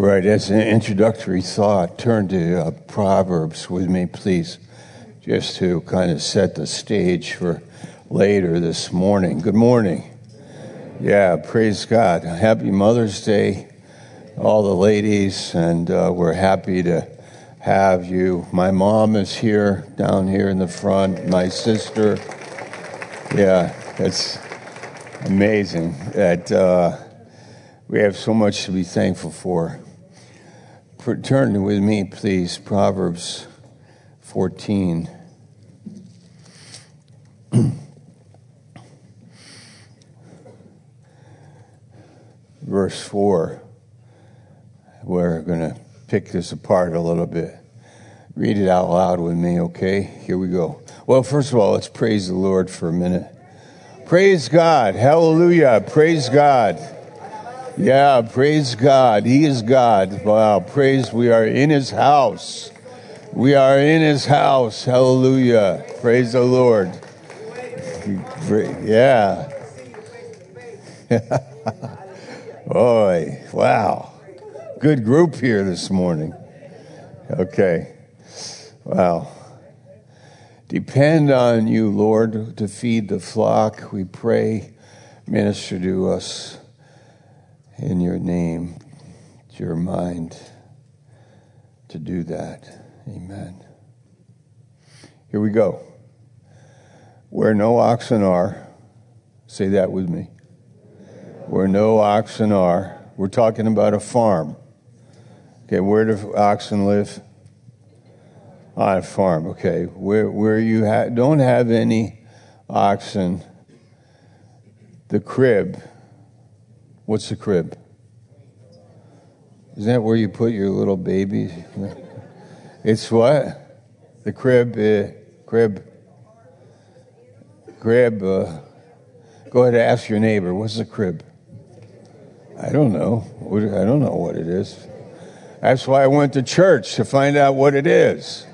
Right, as an introductory thought, turn to Proverbs with me, please, just to kind of set the stage for later this morning. Good morning. Yeah, praise God. Happy Mother's Day, all the ladies, and we're happy to have you. My mom is here, down here in the front, my sister. Yeah, it's amazing that we have so much to be thankful for. Turn with me, please, Proverbs 14. Verse 4. We're going to pick this apart a little bit. Read it out loud with me, okay? Here we go. Well, first of all, let's praise the Lord for a minute. Praise God. Hallelujah. Praise God. Yeah, praise God. He is God. Wow, praise. We are in His house. We are in His house. Hallelujah. Praise the Lord. Yeah. Boy, wow. Good group here this morning. Okay. Wow. Depend on you, Lord, to feed the flock. We pray, minister to us. In your name, to your mind, to do that. Amen. Here we go. Where no oxen are, say that with me. Where no oxen are, we're talking about a farm. Okay, where do oxen live? On a farm, okay. Where you don't have any oxen, the crib. What's the crib? Is that where you put your little babies? It's what? The crib. Go ahead and ask your neighbor. What's the crib? I don't know. I don't know what it is. That's why I went to church, to find out what it is.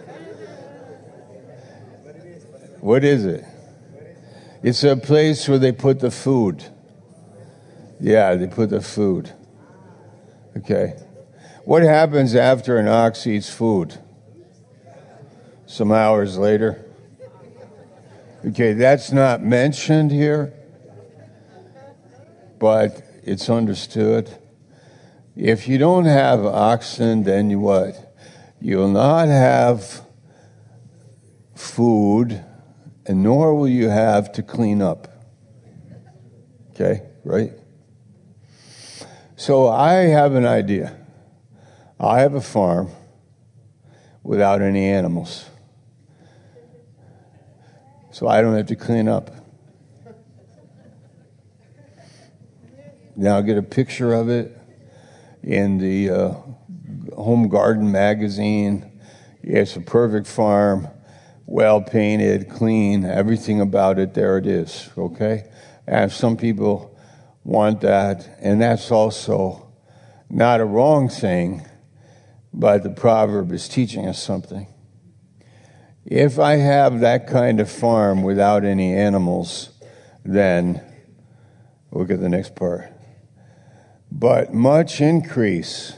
What is it? It's a place where they put the food. Yeah, they put the food. Okay. What happens after an ox eats food? Some hours later. Okay, that's not mentioned here, but it's understood. If you don't have oxen, then you what? You'll not have food, and nor will you have to clean up. Okay, right? So I have an idea. I have a farm without any animals. So I don't have to clean up. Now I'll get a picture of it in the Home Garden magazine. It's a perfect farm, well painted, clean, everything about it, there it is, okay? And some people want that, and that's also not a wrong thing, but the proverb is teaching us something. If I have that kind of farm without any animals, then, look at the next part, but much increase.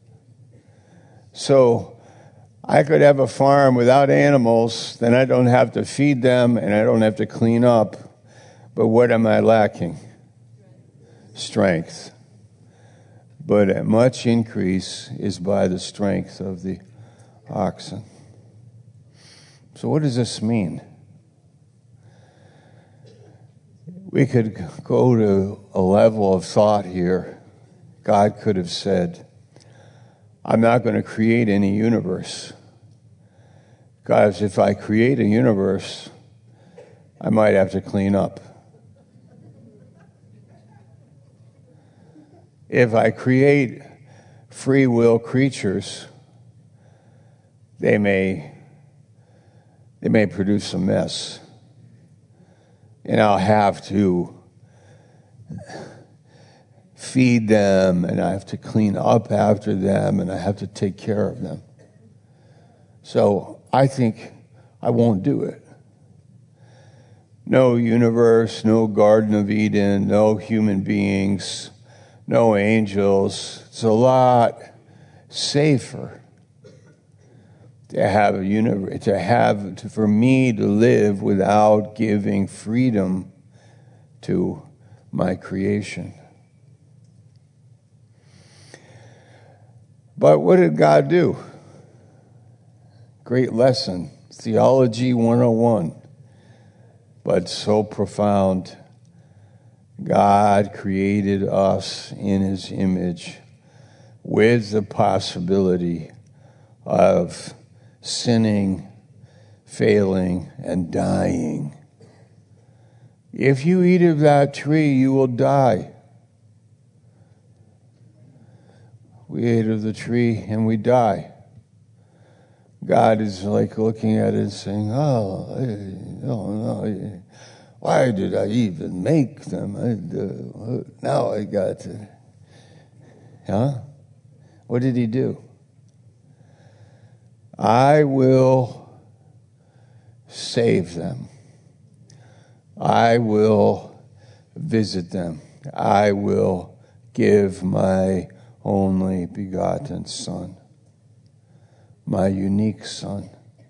So I could have a farm without animals, then I don't have to feed them, and I don't have to clean up, but what am I lacking? Strength. But a much increase is by the strength of the oxen. So what does this mean? We could go to a level of thought here. God could have said, I'm not going to create any universe. Guys, if I create a universe, I might have to clean up. If I create free will creatures, they may produce a mess. And I'll have to feed them, and I have to clean up after them, and I have to take care of them. So I think I won't do it. No universe, no Garden of Eden, no human beings, no angels. It's a lot safer for me to live without giving freedom to my creation. But what did God do? Great lesson, Theology 101, but so profound. God created us in His image with the possibility of sinning, failing, and dying. If you eat of that tree, you will die. We ate of the tree and we die. God is like looking at it and saying, no, why did I even make them? Now I got to. What did He do? I will save them. I will visit them. I will give my only begotten Son, my unique Son.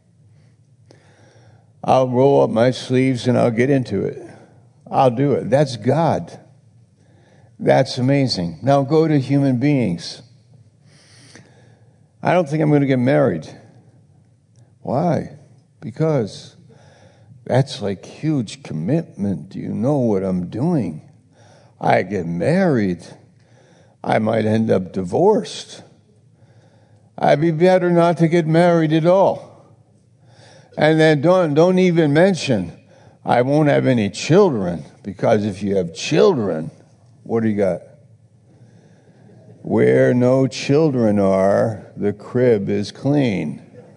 I'll roll up my sleeves and I'll get into it. I'll do it. That's God. That's amazing. Now go to human beings. I don't think I'm going to get married. Why? Because that's like huge commitment. Do you know what I'm doing? I get married, I might end up divorced. I'd be better not to get married at all. And then don't even mention I won't have any children, because if you have children, what do you got? Where no children are, the crib is clean.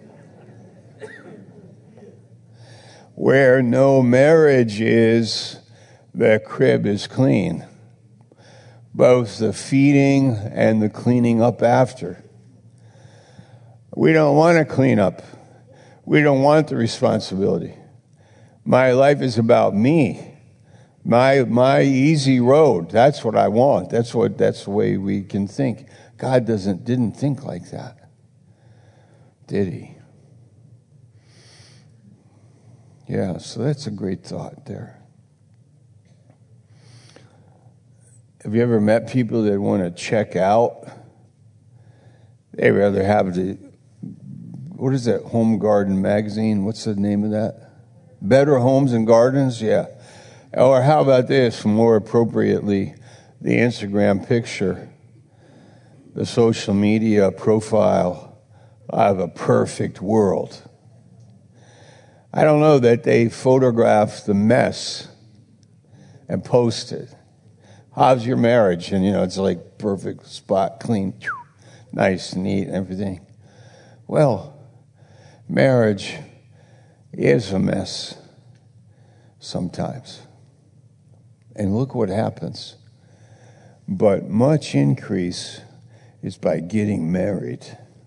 Where no marriage is, the crib is clean. Both the feeding and the cleaning up after. We don't want to clean up. We don't want the responsibility. My life is about me. My easy road. That's what I want. That's the way we can think. God didn't think like that. Did He? Yeah, so that's a great thought there. Have you ever met people that want to check out? They rather have what is that, Home Garden magazine? What's the name of that? Better Homes and Gardens? Yeah. Or how about this, more appropriately, the Instagram picture, the social media profile of a perfect world. I don't know that they photograph the mess and post it. How's your marriage? And, it's like perfect spot, clean, nice, neat, everything. Well, marriage is a mess sometimes. And look what happens. But much increase is by getting married.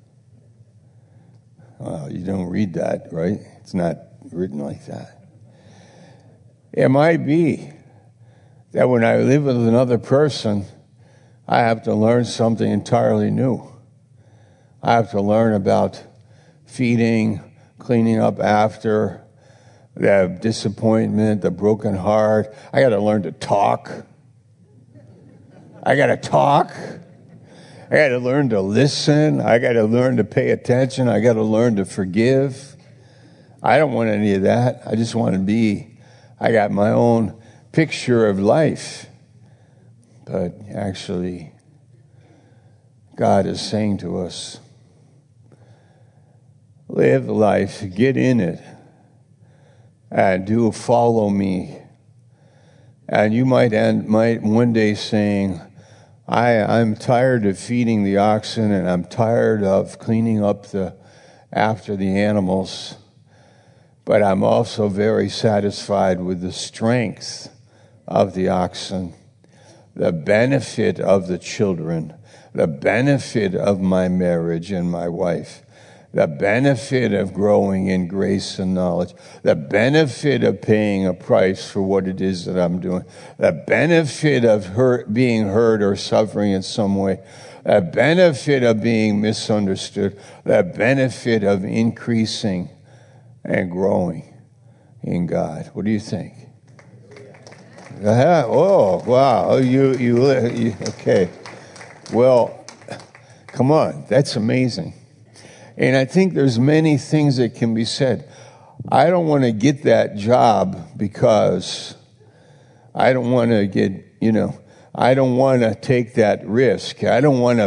Well, you don't read that, right? It's not written like that. It might be that when I live with another person, I have to learn something entirely new. I have to learn about feeding, cleaning up after, the disappointment, the broken heart. I got to learn to talk. I got to learn to listen. I got to learn to pay attention. I got to learn to forgive. I don't want any of that. I just want to I got my own picture of life. But actually, God is saying to us, live life, get in it, and do follow me. And you might one day saying, I'm tired of feeding the oxen, and I'm tired of cleaning up after the animals, but I'm also very satisfied with the strength of the oxen, the benefit of the children, the benefit of my marriage and my wife. the benefit of growing in grace and knowledge, the benefit of paying a price for what it is that I'm doing, the benefit of being hurt or suffering in some way, the benefit of being misunderstood, the benefit of increasing and growing in God. What do you think? Oh, wow. You okay. Well, come on. That's amazing. And I think there's many things that can be said. I don't want to get that job because I don't want to get, I don't want to take that risk. I don't want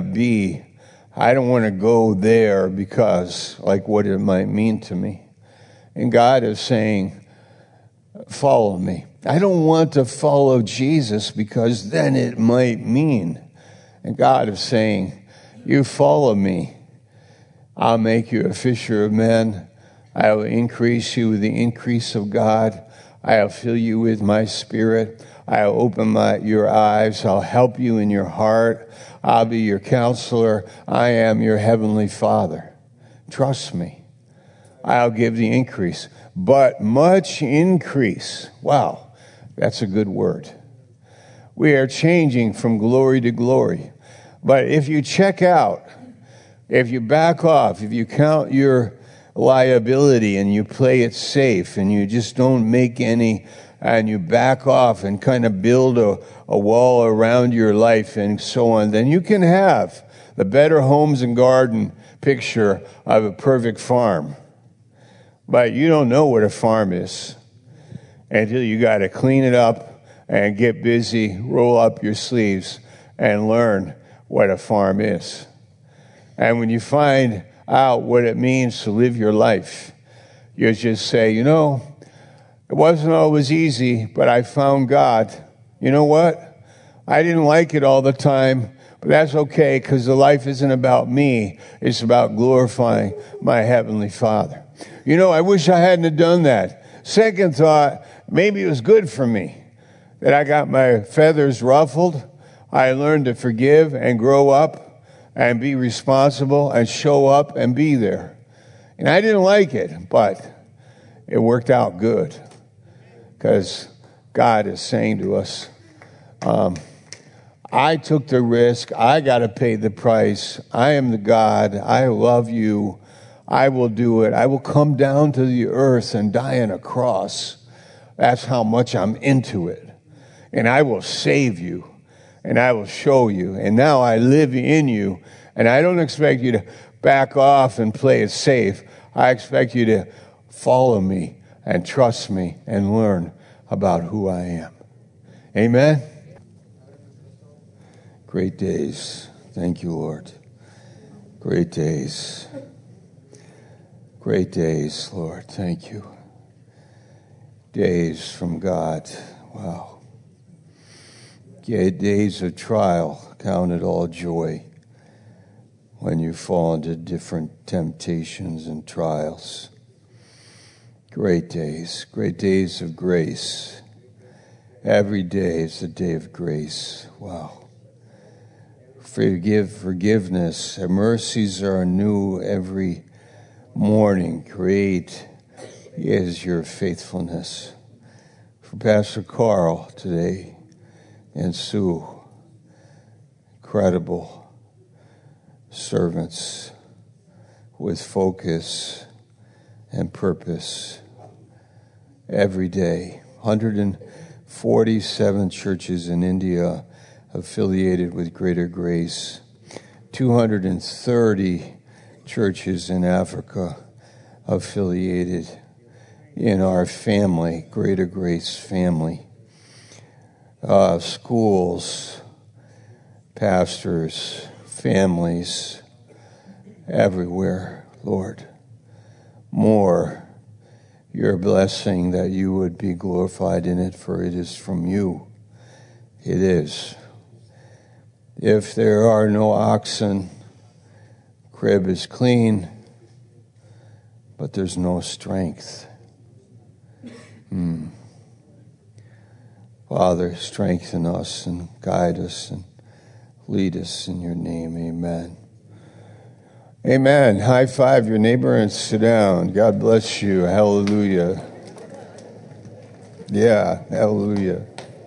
to go there because, like, what it might mean to me. And God is saying, follow me. I don't want to follow Jesus because then it might mean. And God is saying, you follow me. I'll make you a fisher of men. I will increase you with the increase of God. I'll fill you with my spirit. I'll open your eyes. I'll help you in your heart. I'll be your counselor. I am your heavenly Father. Trust me. I'll give the increase. But much increase. Wow, that's a good word. We are changing from glory to glory. But if you check out, if you back off, if you count your liability and you play it safe and you just don't make any, and you back off and kind of build a wall around your life and so on, then you can have the Better Homes and Garden picture of a perfect farm. But you don't know what a farm is until you got to clean it up and get busy, roll up your sleeves, and learn what a farm is. And when you find out what it means to live your life, you just say, it wasn't always easy, but I found God. You know what? I didn't like it all the time, but that's okay because the life isn't about me. It's about glorifying my Heavenly Father. I wish I hadn't have done that. Second thought, maybe it was good for me that I got my feathers ruffled. I learned to forgive and grow up and be responsible and show up and be there. And I didn't like it, but it worked out good because God is saying to us, I took the risk. I got to pay the price. I am the God. I love you. I will do it. I will come down to the earth and die on a cross. That's how much I'm into it. And I will save you. And I will show you. And now I live in you. And I don't expect you to back off and play it safe. I expect you to follow me and trust me and learn about who I am. Amen? Great days. Thank you, Lord. Great days. Great days, Lord. Thank you. Days from God. Wow. Days of trial, count it all joy when you fall into different temptations and trials. Great days of grace. Every day is a day of grace. Wow. Forgiveness. Our mercies are new every morning. Great is your faithfulness. For Pastor Carl today, and Sue, incredible servants with focus and purpose every day. 147 churches in India affiliated with Greater Grace, 230 churches in Africa affiliated in our family, Greater Grace family. Schools, pastors, families, everywhere, Lord. More your blessing that you would be glorified in it, for it is from you. It is. If there are no oxen, crib is clean, but there's no strength. Father, strengthen us and guide us and lead us in your name. Amen. Amen. High five your neighbor and sit down. God bless you. Hallelujah. Yeah, hallelujah.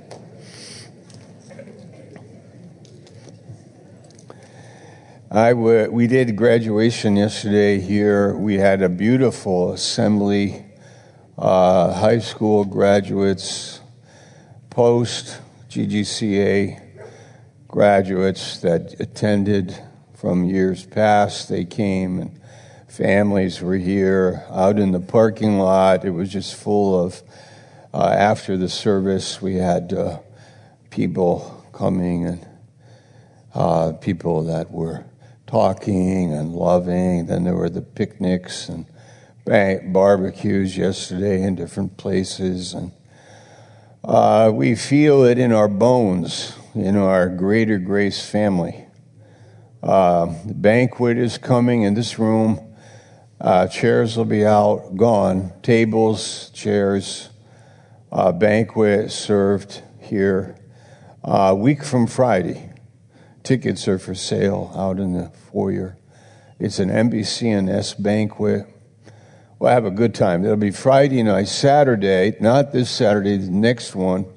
We did graduation yesterday here. We had a beautiful assembly, high school graduates, post GGCA graduates that attended from years past. They came and families were here out in the parking lot. It was just full of, after the service, we had people coming and people that were talking and loving. Then there were the picnics and barbecues yesterday in different places. And we feel it in our bones, in our Greater Grace family. The banquet is coming in this room. Chairs will be out, gone. Tables, chairs, banquet served here. A week from Friday. Tickets are for sale out in the foyer. It's an NBC&S banquet. We'll have a good time. It'll be Friday night, Saturday, not this Saturday, the next one,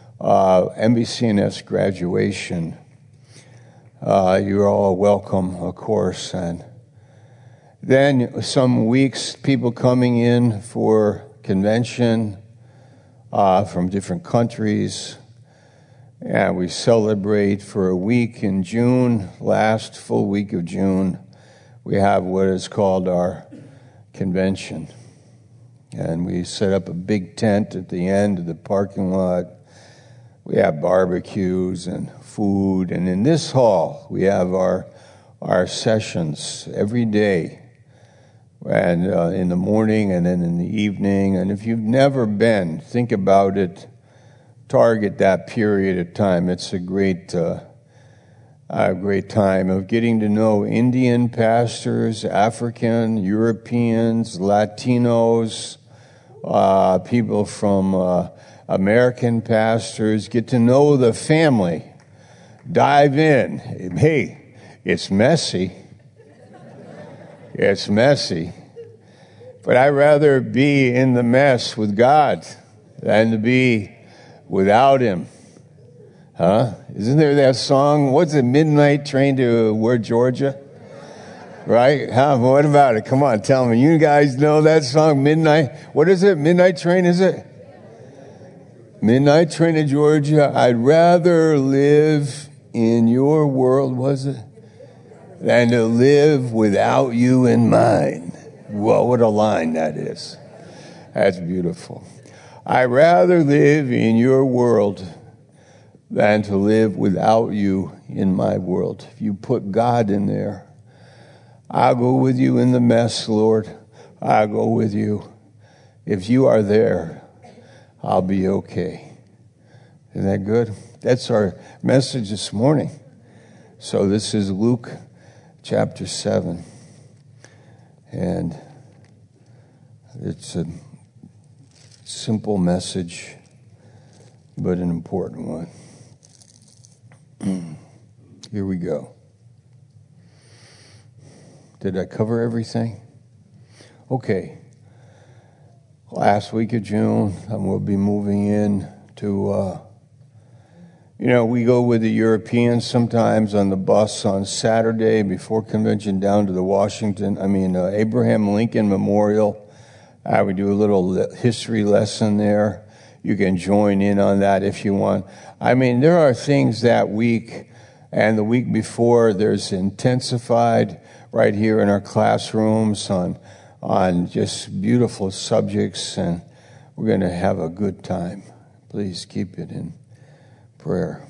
NBC&S graduation. You're all welcome, of course. And then some weeks, people coming in for convention from different countries. And we celebrate for a week in June, last full week of June. We have what is called our convention. And we set up a big tent at the end of the parking lot. We have barbecues and food. And in this hall, we have our sessions every day. And in the morning and then in the evening. And if you've never been, think about it. Target that period of time. It's a great time of getting to know Indian pastors, African, Europeans, Latinos, people from American pastors. Get to know the family. Dive in. Hey, it's messy. It's messy. But I'd rather be in the mess with God than to be without him. Huh? Isn't there that song? What's it? Midnight Train to where, Georgia? Right? Huh? What about it? Come on, tell me. You guys know that song, Midnight. What is it? Midnight Train, is it? Midnight Train to Georgia. I'd rather live in your world, was it? Than to live without you in mine. Well, what a line that is. That's beautiful. I'd rather live in your world than to live without you in my world. If you put God in there, I'll go with you in the mess, Lord. I'll go with you. If you are there, I'll be okay. Isn't that good? That's our message this morning. So this is Luke chapter 7. And it's a simple message, but an important one. Here we go. Did I cover everything? Okay. Last week of June, and we'll be moving in to, we go with the Europeans sometimes on the bus on Saturday before convention down to the Abraham Lincoln Memorial. We do a little history lesson there. You can join in on that if you want. There are things that week and the week before, there's intensified right here in our classrooms on just beautiful subjects, and we're going to have a good time. Please keep it in prayer.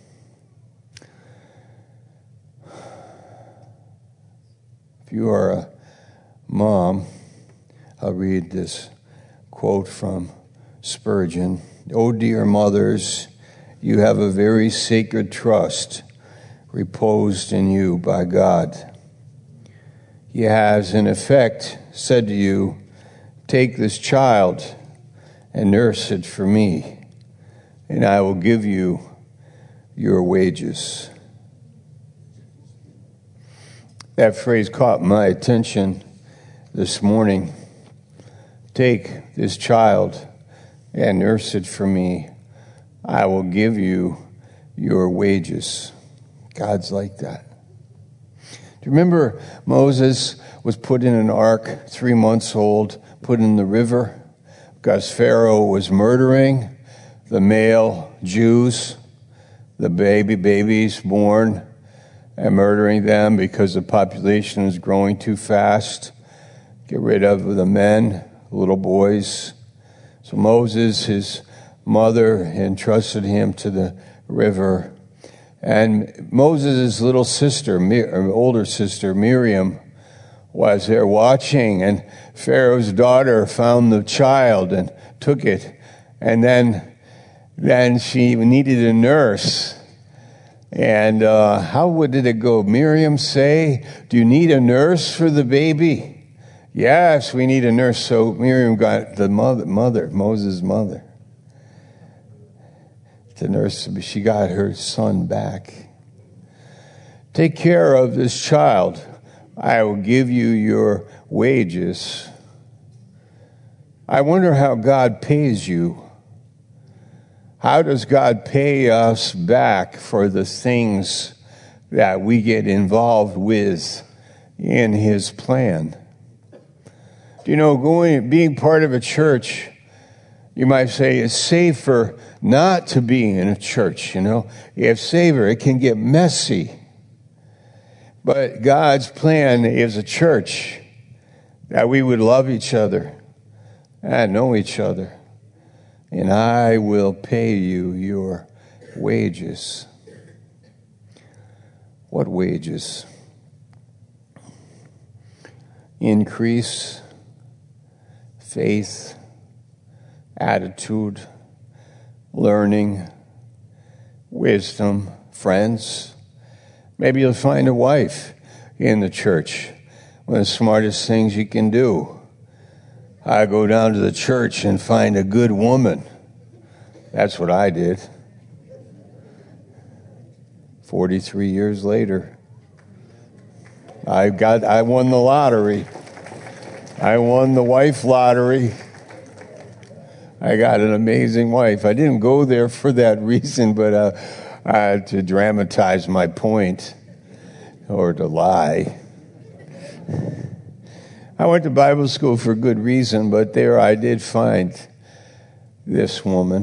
If you are a mom, I'll read this quote from Spurgeon. "Oh, dear mothers, you have a very sacred trust reposed in you by God. He has, in effect, said to you, 'Take this child and nurse it for me, and I will give you your wages.'" That phrase caught my attention this morning. Take this child and nurse it for me. I will give you your wages. God's like that. Do you remember Moses was put in an ark, 3 months old, put in the river because Pharaoh was murdering the male Jews, the babies born, and murdering them because the population is growing too fast. Get rid of the men, little boys. So Moses, his mother, entrusted him to the river. And Moses' little sister, older sister, Miriam, was there watching. And Pharaoh's daughter found the child and took it. And then she needed a nurse. And how did it go? Miriam say, do you need a nurse for the baby? Yes, we need a nurse. So Miriam got the mother, Moses' mother, to nurse. She got her son back. Take care of this child. I will give you your wages. I wonder how God pays you. How does God pay us back for the things that we get involved with in His plan? Do you know, being part of a church, you might say it's safer not to be in a church, It's safer. It can get messy. But God's plan is a church, that we would love each other and know each other. And I will pay you your wages. What wages? Increase, faith, attitude, learning, wisdom, friends. Maybe you'll find a wife in the church. One of the smartest things you can do. I go down to the church and find a good woman. That's what I did. 43 years later, I won the lottery. I won the wife lottery. I got an amazing wife. I didn't go there for that reason, but to dramatize my point or to lie. I went to Bible school for good reason, but there I did find this woman.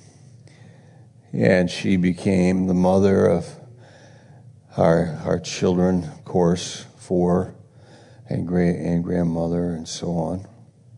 And she became the mother of our children, of course, 4, and grandmother, and so on.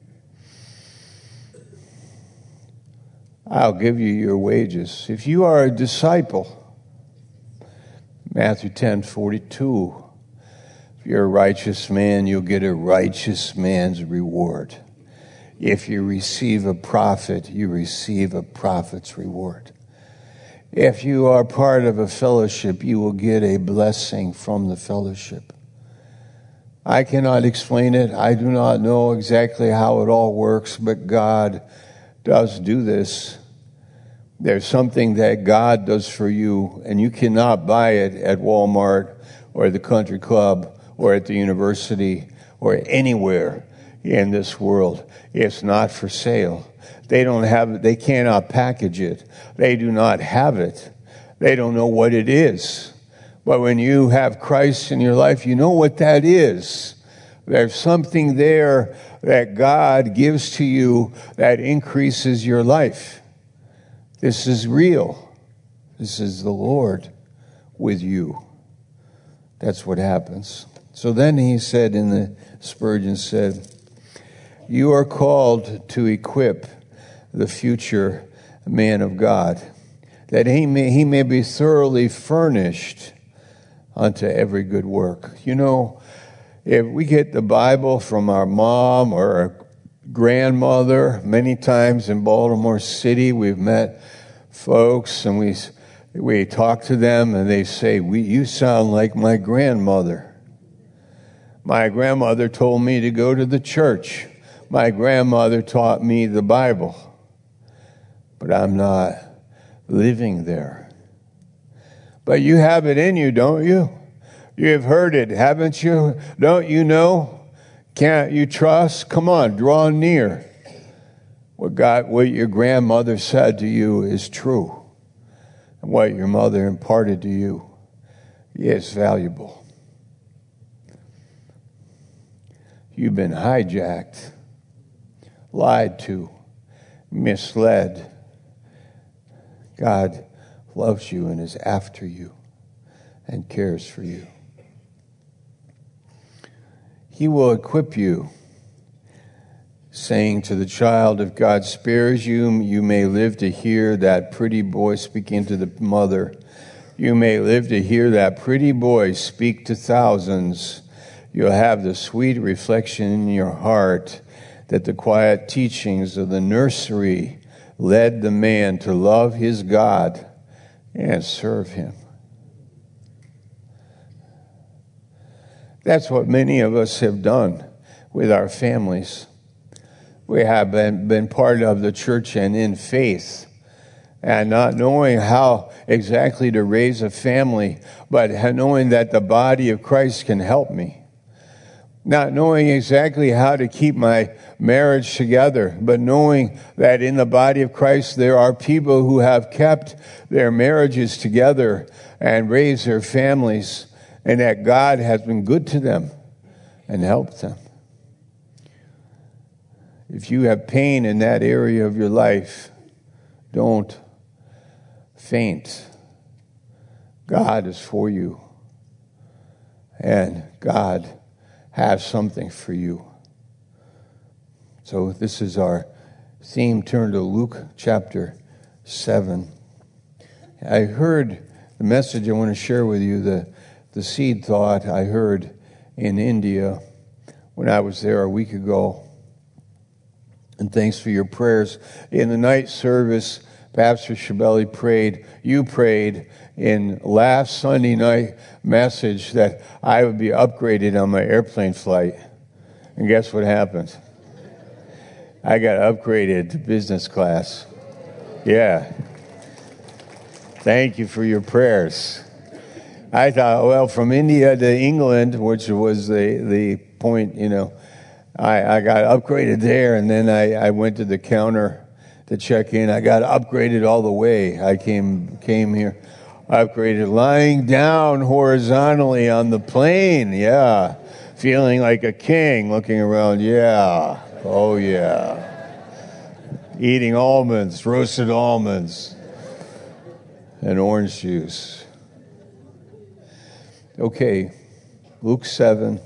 I'll give you your wages. If you are a disciple, Matthew 10:42, if you're a righteous man, you'll get a righteous man's reward. If you receive a prophet, you receive a prophet's reward. If you are part of a fellowship, you will get a blessing from the fellowship. I cannot explain it. I do not know exactly how it all works, but God does do this. There's something that God does for you, and you cannot buy it at Walmart or the country club or at the university or anywhere in this world. It's not for sale. They cannot package it. They do not have it. They don't know what it is. But when you have Christ in your life, you know what that is. There's something there that God gives to you that increases your life. This is real. This is the Lord with you. That's what happens. So then he said, Spurgeon said, you are called to equip the future man of God, that he may be thoroughly furnished unto every good work. If we get the Bible from our mom or our grandmother, many times in Baltimore City, we've met folks and we talk to them and they say, you sound like my grandmother. My grandmother told me to go to the church. My grandmother taught me the Bible. But I'm not living there. But you have it in you, don't you? You have heard it, haven't you? Don't you know? Can't you trust? Come on, draw near. What your grandmother said to you is true. And what your mother imparted to you is valuable. You've been hijacked, lied to, misled. God loves you and is after you and cares for you. He will equip you, saying to the child, if God spares you, you may live to hear that pretty boy speaking to the mother. You may live to hear that pretty boy speak to thousands. You'll have the sweet reflection in your heart that the quiet teachings of the nursery led the man to love his God and serve him. That's what many of us have done with our families. We have been part of the church and in faith, and not knowing how exactly to raise a family, but knowing that the body of Christ can help me. Not knowing exactly how to keep my marriage together, but knowing that in the body of Christ there are people who have kept their marriages together and raised their families, and that God has been good to them and helped them. If you have pain in that area of your life, don't faint. God is for you, and God has something for you. So this is our theme. Turn to Luke chapter 7. I heard the message I want to share with you, the seed thought I heard in India when I was there a week ago. And thanks for your prayers. In the night service, Pastor Shabeli prayed, you prayed in last Sunday night message that I would be upgraded on my airplane flight. And guess what happened? I got upgraded to business class. Yeah. Thank you for your prayers. I thought, well, from India to England, which was the point, I got upgraded there, and then I went to the counter to check in. I got upgraded all the way. I came here, upgraded, lying down horizontally on the plane. Yeah, feeling like a king, looking around. Yeah, oh yeah, eating almonds, roasted almonds, and orange juice. Okay, Luke 7.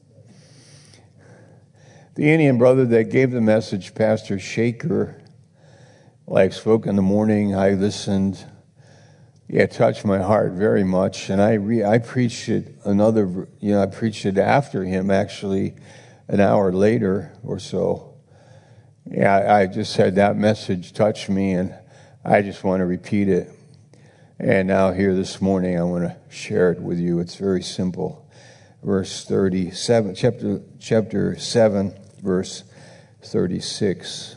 The Indian brother that gave the message, Pastor Shaker, spoke in the morning. I listened. It touched my heart very much, and I preached it I preached it after him, actually, an hour later or so. Yeah, I just said that message touched me, and I just want to repeat it. And now here this morning, I want to share it with you. It's very simple. Verse 37, chapter 7, verse 36.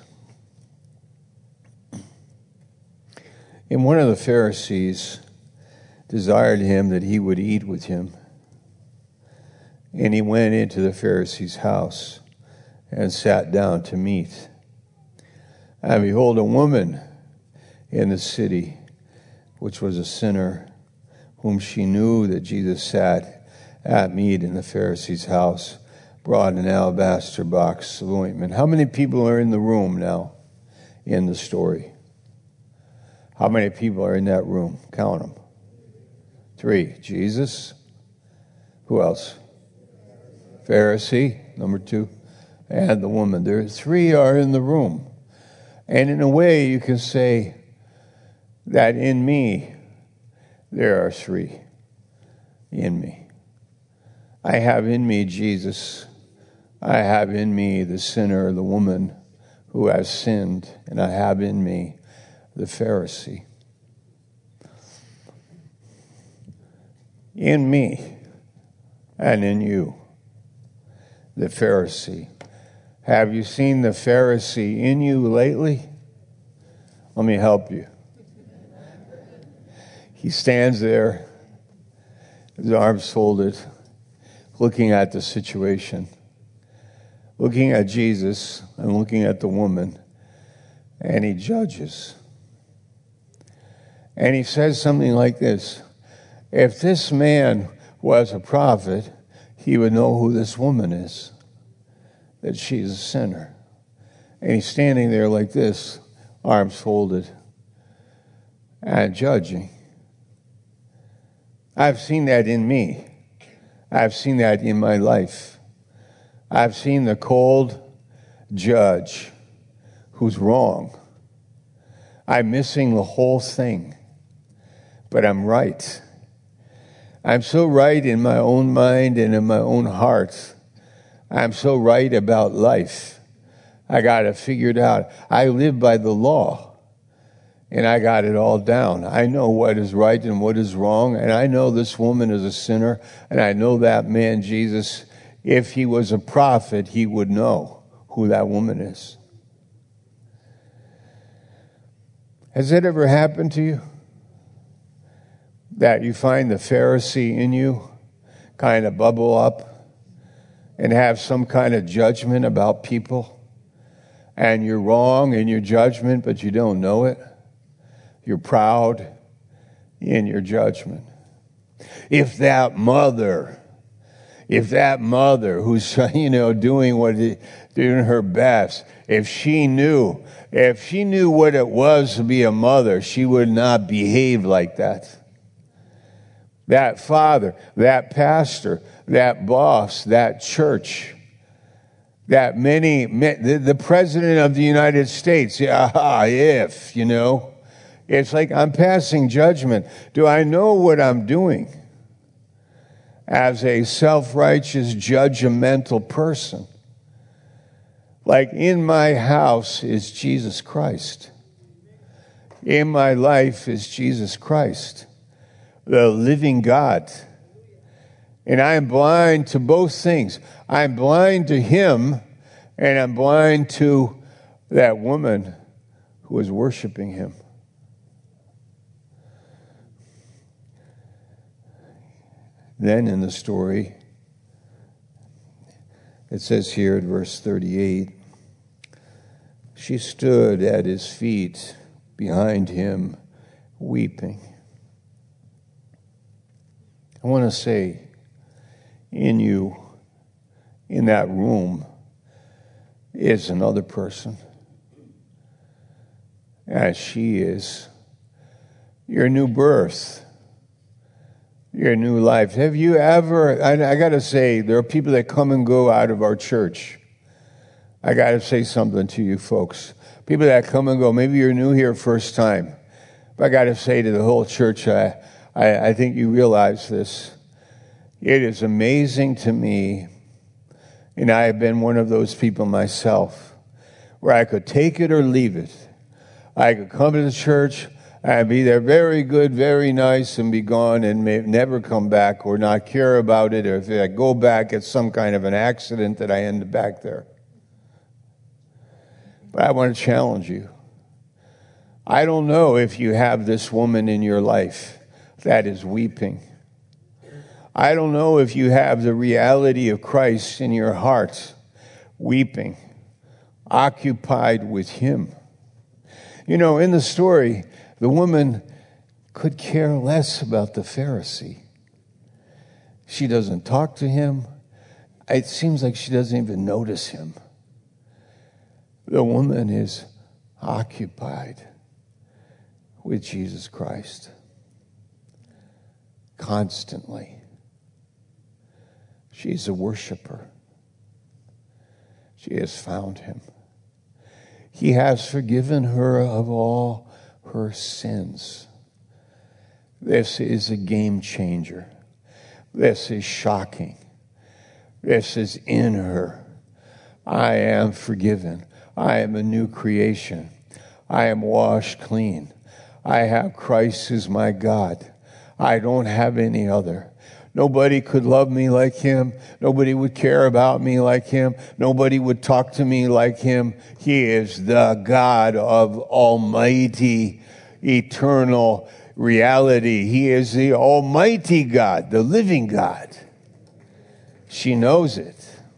And one of the Pharisees desired him that he would eat with him. And he went into the Pharisee's house and sat down to meat. And behold, a woman in the city, which was a sinner, whom she knew that Jesus sat at meat in the Pharisee's house, brought an alabaster box of ointment. How many people are in the room now in the story? How many people are in that room? Count them. 3. Jesus. Who else? Pharisee, number 2. And the woman. There 3 are in the room. And in a way, you can say that in me, there are 3 in me. I have in me Jesus. I have in me the sinner, the woman who has sinned. And I have in me the Pharisee. In me and in you, the Pharisee. Have you seen the Pharisee in you lately? Let me help you. He stands there his arms folded, looking at the situation, looking at Jesus and looking at the woman, and he judges. And he says something like this: if this man was a prophet, he would know who this woman is, that she's a sinner. And he's standing there like this, arms folded, and judging. I've seen that in me. I've seen that in my life. I've seen the cold judge who's wrong. I'm missing the whole thing, but I'm right. I'm so right in my own mind and in my own heart. I'm so right about life. I got it figured out. I live by the law, and I got it all down. I know what is right and what is wrong, and I know this woman is a sinner, and I know that man, Jesus, if he was a prophet, he would know who that woman is. Has it ever happened to you that you find the Pharisee in you kind of bubble up and have some kind of judgment about people? And you're wrong in your judgment, but you don't know it. You're proud in your judgment. If that mother who's, doing her best, if she knew what it was to be a mother, she would not behave like that. That father, that pastor, that boss, that church, that the president of the United States, it's like I'm passing judgment. Do I know what I'm doing as a self-righteous, judgmental person? Like, in my house is Jesus Christ. In my life is Jesus Christ, the living God. And I am blind to both things. I'm blind to him, and I'm blind to that woman who is worshiping him. Then in the story, it says here in verse 38, she stood at his feet behind him, weeping. I want to say, in you, in that room, is another person. As she is your new birth, your new life. Have you ever, I got to say, there are people that come and go out of our church. I got to say something to you folks. People that come and go, maybe you're new here first time. But I got to say to the whole church, I think you realize this. It is amazing to me, and I have been one of those people myself, where I could take it or leave it. I could come to the church and be there very good, very nice, and be gone and never come back or not care about it. Or if I go back, it's some kind of an accident that I end back there. But I want to challenge you. I don't know if you have this woman in your life that is weeping. I don't know if you have the reality of Christ in your heart, weeping, occupied with him. In the story, the woman could care less about the Pharisee. She doesn't talk to him. It seems like she doesn't even notice him. The woman is occupied with Jesus Christ constantly. She's a worshiper. She has found him. He has forgiven her of all her sins. This is a game changer. This is shocking. This is in her. I am forgiven. I am a new creation. I am washed clean. I have Christ as my God. I don't have any other. Nobody could love me like him. Nobody would care about me like him. Nobody would talk to me like him. He is the God of almighty, eternal, reality. He is the Almighty God, the living God. She knows it.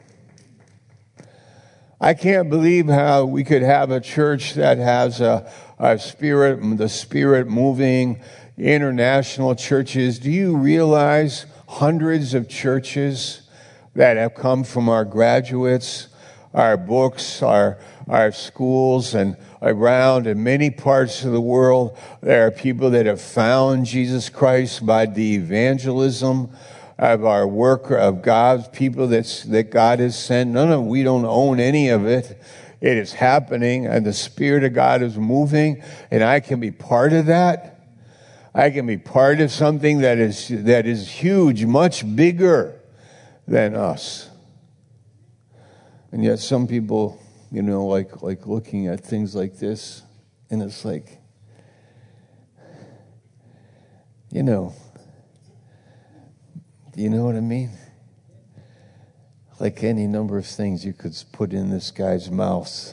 I can't believe how we could have a church that has the Spirit moving, international churches. Do you realize hundreds of churches that have come from our graduates, our books, our schools, and around in many parts of the world? There are people that have found Jesus Christ by the evangelism of our work of God's people that God has sent. We don't own any of it. It is happening, and the Spirit of God is moving, and I can be part of that. I can be part of something that is huge, much bigger than us. And yet some people, like looking at things like this, and it's like, you know what I mean? Like any number of things you could put in this guy's mouth,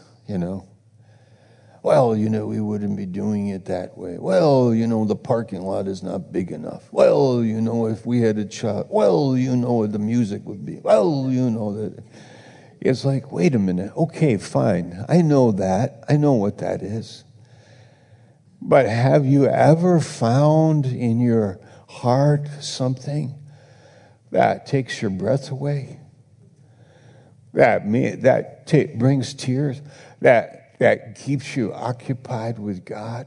Well, we wouldn't be doing it that way. Well, the parking lot is not big enough. Well, if we had a child. Well, the music would be. Well, that. It's like, wait a minute. Okay, fine. I know that. I know what that is. But have you ever found in your heart something that takes your breath away, that brings tears, that keeps you occupied with God?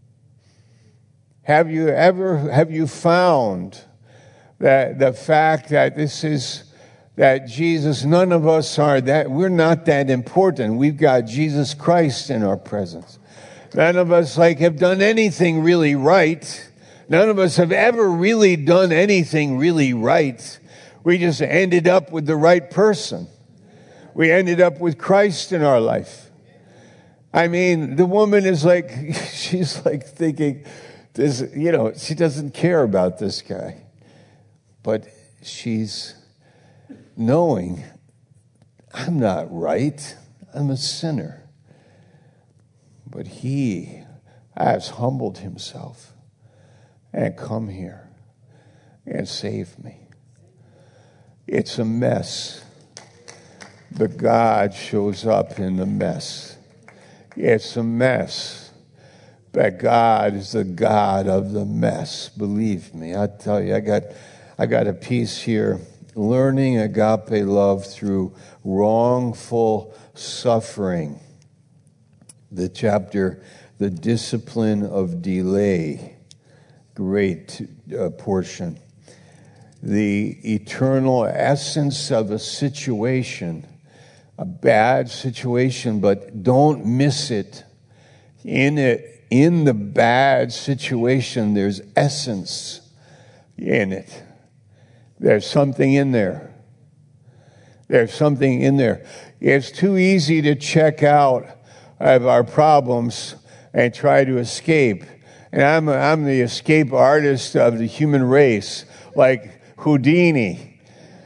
Have you found that the fact that that Jesus, none of us we're not that important. We've got Jesus Christ in our presence. None of us have done anything really right. None of us have ever really done anything really right. We just ended up with the right person. We ended up with Christ in our life. I mean, the woman is she's thinking, she doesn't care about this guy. But she's knowing, I'm not right. I'm a sinner. But he has humbled himself and come here and saved me. It's a mess, but God shows up in the mess. It's a mess, but God is the God of the mess. Believe me, I tell you, I got a piece here, learning agape love through wrongful suffering. The chapter, The Discipline of Delay, great portion. The eternal essence of a situation, a bad situation, but don't miss it. In the bad situation, there's essence in it. There's something in there. There's something in there. It's too easy to check out of our problems and try to escape. And I'm the escape artist of the human race, like Houdini.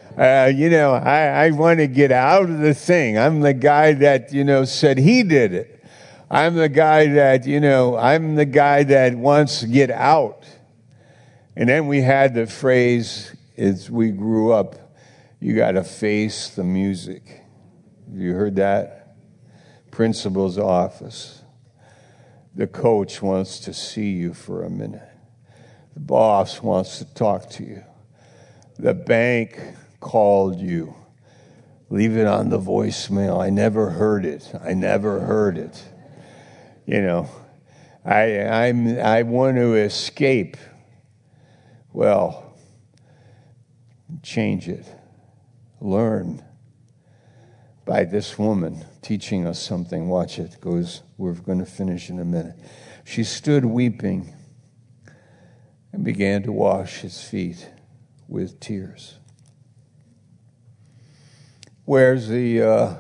I want to get out of the thing. I'm the guy that, said he did it. I'm the guy that wants to get out. And then we had the phrase, as we grew up, you got to face the music. You heard that? Principal's office. The coach wants to see you for a minute. The boss wants to talk to you. The bank called you. Leave it on the voicemail. I never heard it. I want to escape. Well, change it. Learn by this woman teaching us something. Watch it. We're going to finish in a minute. She stood weeping and began to wash his feet with tears. Where's the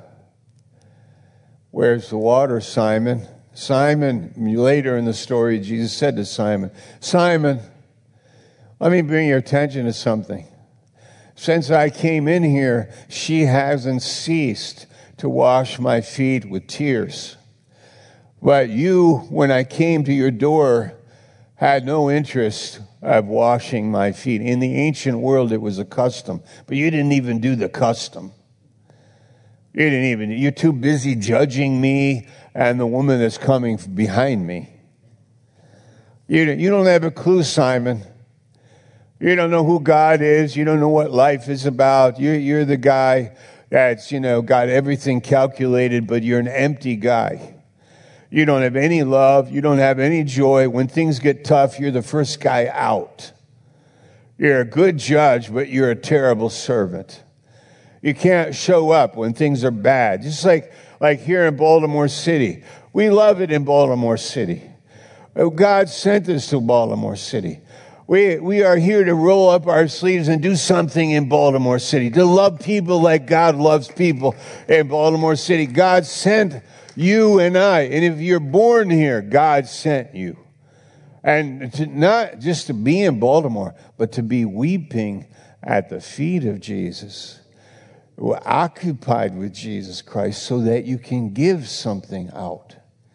water, Simon? Simon, later in the story, Jesus said to Simon, Simon, let me bring your attention to something. Since I came in here, she hasn't ceased to wash my feet with tears. But you, when I came to your door, had no interest of washing my feet. In the ancient world, it was a custom, but you didn't even do the custom. You're too busy judging me and the woman that's coming behind me. You don't have a clue, Simon. You don't know who God is. You don't know what life is about. You're the guy that's, got everything calculated, but you're an empty guy. You don't have any love. You don't have any joy. When things get tough, you're the first guy out. You're a good judge, but you're a terrible servant. You can't show up when things are bad. Just like here in Baltimore City. We love it in Baltimore City. God sent us to Baltimore City. We are here to roll up our sleeves and do something in Baltimore City, to love people like God loves people in Baltimore City. God sent you and I. And if you're born here, God sent you. And not just to be in Baltimore, but to be weeping at the feet of Jesus. We're occupied with Jesus Christ so that you can give something out.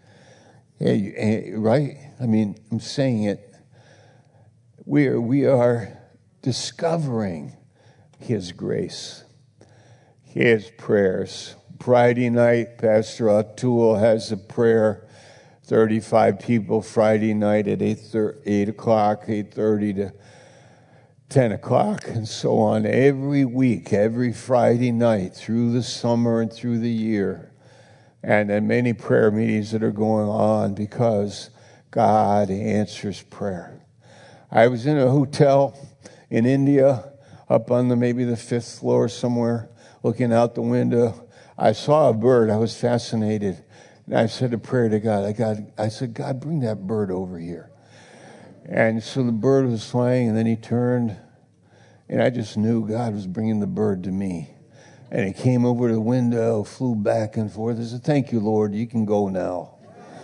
Right? I mean, I'm saying it. We are discovering His grace, His prayers. Friday night, Pastor Atul has a prayer. 35 people Friday night at 8 o'clock, 8:30 to 10 o'clock, and so on. Every week, every Friday night, through the summer and through the year. And then many prayer meetings that are going on because God answers prayer. I was in a hotel in India, up on maybe the 5th floor somewhere, looking out the window. I saw a bird. I was fascinated. And I said a prayer to God. I said, God, bring that bird over here. And so the bird was flying, and then he turned, and I just knew God was bringing the bird to me. And it came over to the window, flew back and forth. I said, thank you, Lord. You can go now.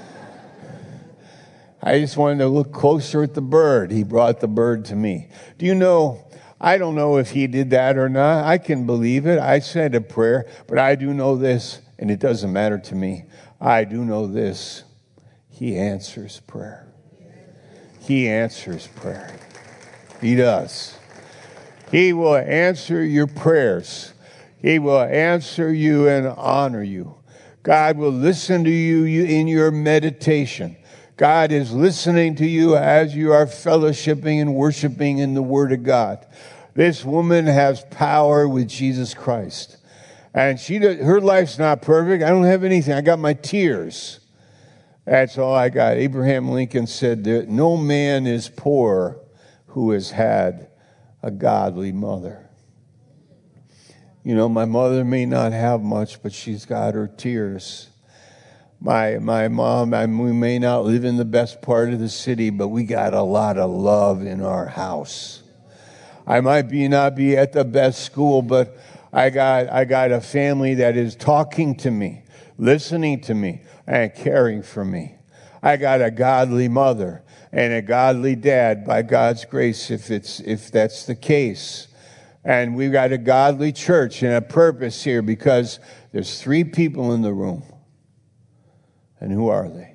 I just wanted to look closer at the bird. He brought the bird to me. Do you know, I don't know if he did that or not. I can believe it. I said a prayer, but I do know this, and it doesn't matter to me. I do know this. He answers prayer. He answers prayer. He does. He will answer your prayers. He will answer you and honor you. God will listen to you in your meditation. God is listening to you as you are fellowshipping and worshiping in the Word of God. This woman has power with Jesus Christ. And her life's not perfect. I don't have anything. I got my tears. That's all I got. Abraham Lincoln said that no man is poor who has had a godly mother. You know, my mother may not have much, but she's got her tears. My mom, we may not live in the best part of the city, but we got a lot of love in our house. I might not be at the best school, but I got a family that is talking to me, listening to me, and caring for me. I got a godly mother and a godly dad by God's grace, if that's the case. And we've got a godly church and a purpose here because there's 3 people in the room. And who are they?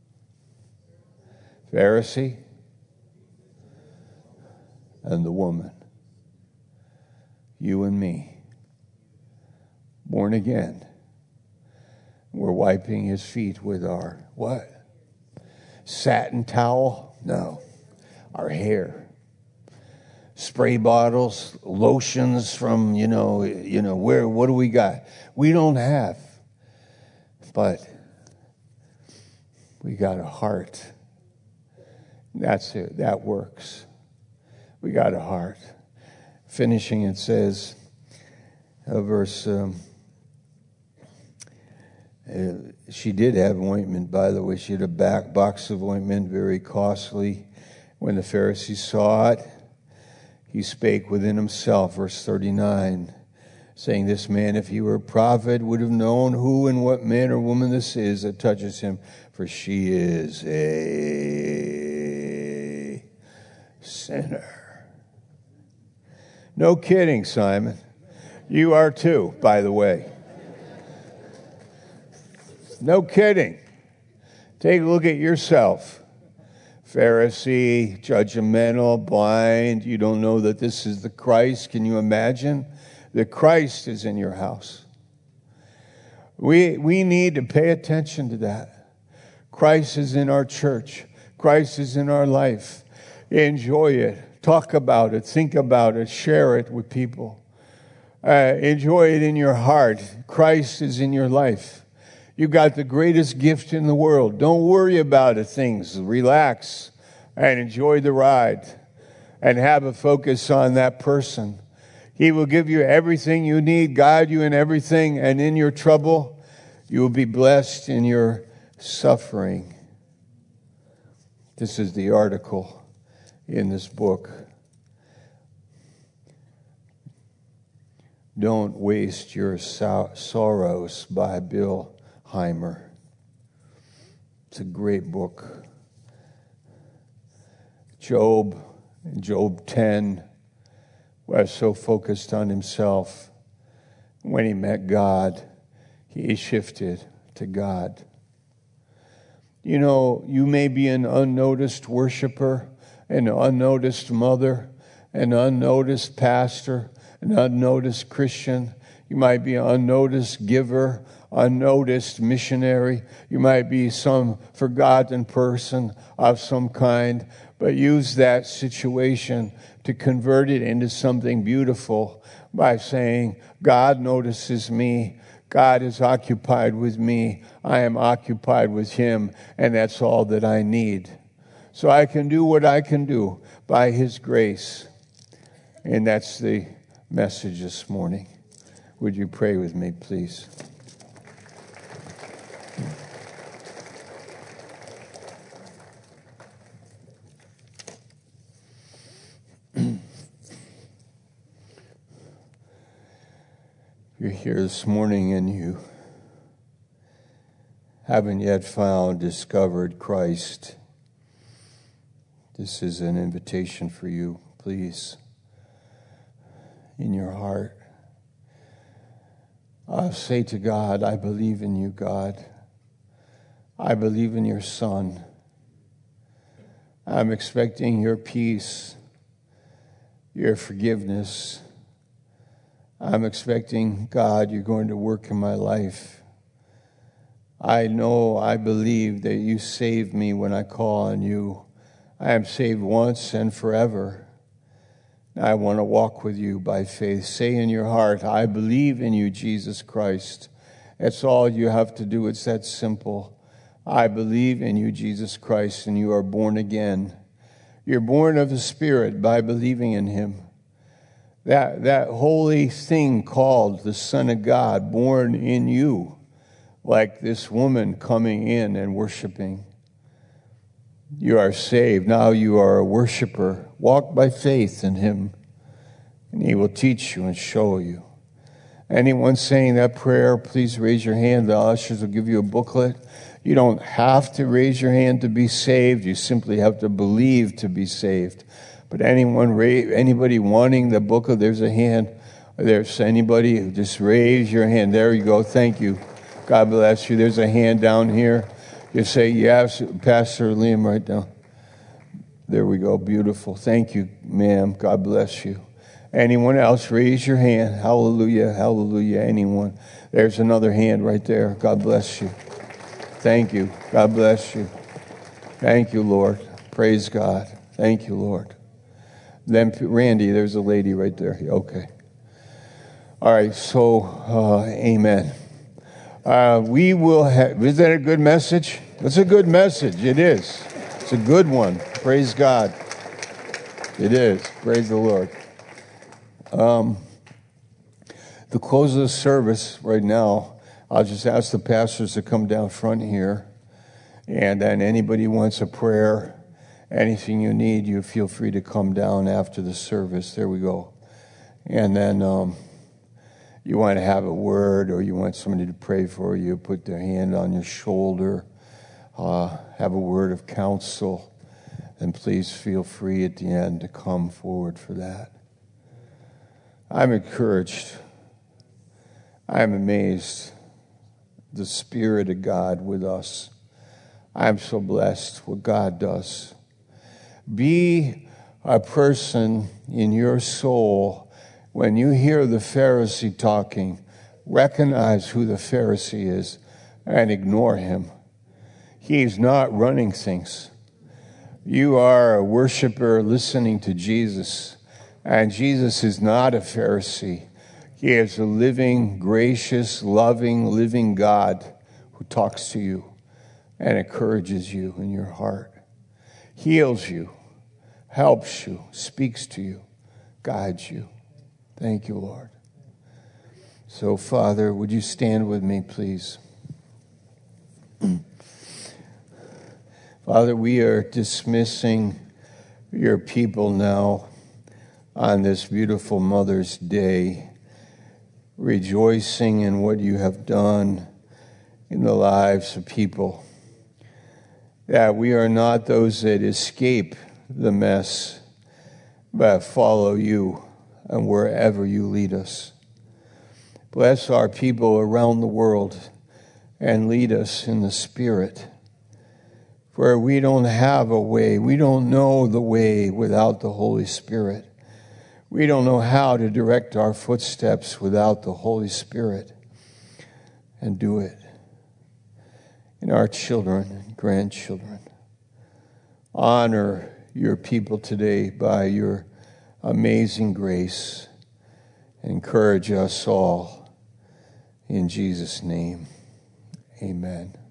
Pharisee and the woman. You and me. Born again. We're wiping his feet with our what? Satin towel? No. Our hair. Spray bottles, lotions from, what do we got? We don't have. But we got a heart. That's it. That works. We got a heart. Finishing, it says, verse, she did have ointment, by the way. She had a box of ointment, very costly. When the Pharisees saw it, he spake within himself, verse 39, saying, this man, if he were a prophet, would have known who and what man or woman this is that touches him, for she is a sinner. No kidding, Simon. You are too, by the way. No kidding. Take a look at yourself. Pharisee, judgmental, blind. You don't know that this is the Christ. Can you imagine? The Christ is in your house. We need to pay attention to that. Christ is in our church. Christ is in our life. Enjoy it. Talk about it. Think about it. Share it with people. Enjoy it in your heart. Christ is in your life. You got the greatest gift in the world. Don't worry about it, things. Relax and enjoy the ride and have a focus on that person. He will give you everything you need, guide you in everything, and in your trouble, you will be blessed in your suffering. This is the article in this book. Don't Waste Your Sorrows by Bill Heimer. It's a great book. Job 10 was so focused on himself. When he met God, he shifted to God. You know, you may be an unnoticed worshiper, an unnoticed mother, an unnoticed pastor, an unnoticed Christian. You might be an unnoticed giver, unnoticed missionary. You might be some forgotten person of some kind, but use that situation to convert it into something beautiful by saying, God notices me. God is occupied with me. I am occupied with him, and that's all that I need. So I can do what I can do by his grace. And that's the message this morning. Would you pray with me, please? You're here this morning and you haven't yet discovered Christ. This is an invitation for you, please, in your heart. Say to God, I believe in you, God. I believe in your Son. I'm expecting your peace, your forgiveness. I'm expecting, God, you're going to work in my life. I believe that you saved me when I call on you. I am saved once and forever. I want to walk with you by faith. Say in your heart, I believe in you, Jesus Christ. That's all you have to do. It's that simple. I believe in you, Jesus Christ, and you are born again. You're born of the Spirit by believing in him. That holy thing called the Son of God, born in you, like this woman coming in and worshiping. You are saved. Now you are a worshiper. Walk by faith in him, and he will teach you and show you. Anyone saying that prayer, please raise your hand. The ushers will give you a booklet. You don't have to raise your hand to be saved. You simply have to believe to be saved. But anybody wanting the booklet, there's a hand. There's anybody, just raise your hand. There you go. Thank you. God bless you. There's a hand down here. You say, yes, Pastor Liam, right down. There we go. Beautiful. Thank you, ma'am. God bless you. Anyone else, raise your hand. Hallelujah. Hallelujah. Anyone. There's another hand right there. God bless you. Thank you. God bless you. Thank you, Lord. Praise God. Thank you, Lord. Then, Randy, there's a lady right there. Okay. All right, so, amen. We will have, is that a good message? It's a good message. It is. It's a good one. Praise God. It is. Praise the Lord. The close of the service right now, I'll just ask the pastors to come down front here. And then anybody wants a prayer, anything you need, you feel free to come down after the service. There we go. And then you want to have a word or you want somebody to pray for you, put their hand on your shoulder, have a word of counsel, then please feel free at the end to come forward for that. I'm encouraged. I'm amazed. The Spirit of God with us. I'm so blessed what God does. Be a person in your soul, when you hear the Pharisee talking, recognize who the Pharisee is and ignore him. He is not running things. You are a worshiper listening to Jesus, and Jesus is not a Pharisee. He is a living, gracious, loving, living God who talks to you and encourages you in your heart, heals you, helps you, speaks to you, guides you. Thank you, Lord. So, Father, would you stand with me, please? Father, we are dismissing your people now on this beautiful Mother's Day, rejoicing in what you have done in the lives of people. That we are not those that escape the mess, but follow you and wherever you lead us. Bless our people around the world and lead us in the Spirit. For we don't have a way. We don't know the way without the Holy Spirit. We don't know how to direct our footsteps without the Holy Spirit. And do it in our children and grandchildren. Honor your people today by your amazing grace. Encourage us all in Jesus' name. Amen.